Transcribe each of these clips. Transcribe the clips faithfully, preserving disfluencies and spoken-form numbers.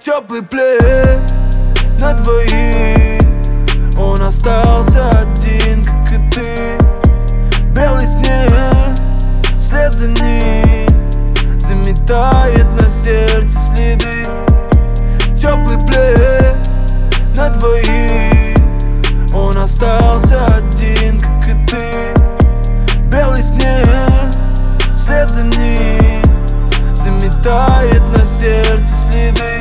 Теплый плед на двоих, он остался один, как и ты. Белый снег вслед за ним заметает на сердце следы. Теплый плед на двоих, он остался один, как и ты. Белый снег вслед за ним заметает на сердце следы.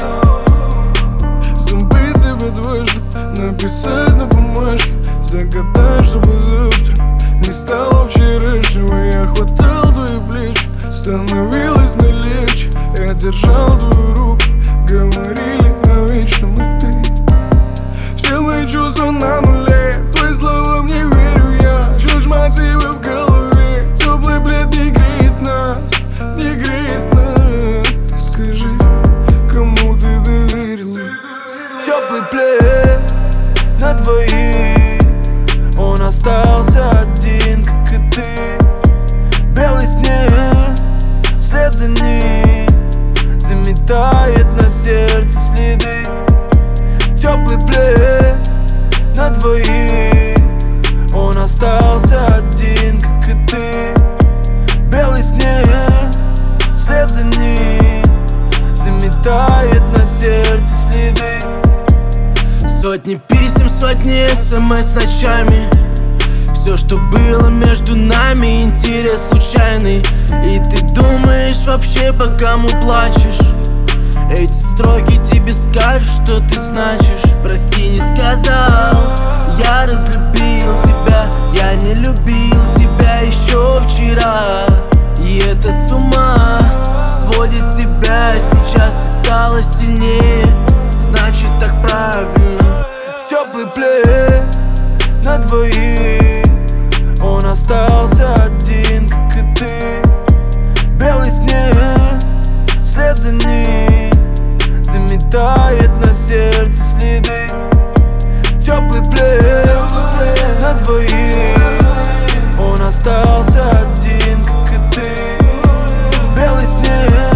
Забыть тебя дважды, написать на бумажке, загадай, чтобы завтра не стало вчерашнего. Я хватал твои плечи, становилось мне легче. Я держал твою руку, говорили о вечном и ты. Все мои чувства на нуле, твои слова мне верю я. Жжешь мотивы в голове, теплый плед не греет нас, не греет нас. Скажи, кому ты доверила? Теплый плед на двоих, он остался один, как и ты. Белый снег вслед за ним заметает на сердце следы. Теплый плед на двоих, он остался один, как и ты. Белый снег вслед за ним заметает на сердце следы. Сотни писем, сотни смс ночами. Все, что было между нами, интерес случайный. И ты думаешь вообще, по кому плачешь? Эти строки тебе скажут, что ты значишь. Прости, не сказал, я разлюбил тебя. Я не любил тебя еще вчера. И это с ума сводит тебя. Сейчас ты стала сильнее, значит так правильно. Теплый плед на двоих, он остался один, как и ты. Белый снег вслед за ним заметает на сердце следы. Теплый плед на двоих, он остался один, как и ты. Белый снег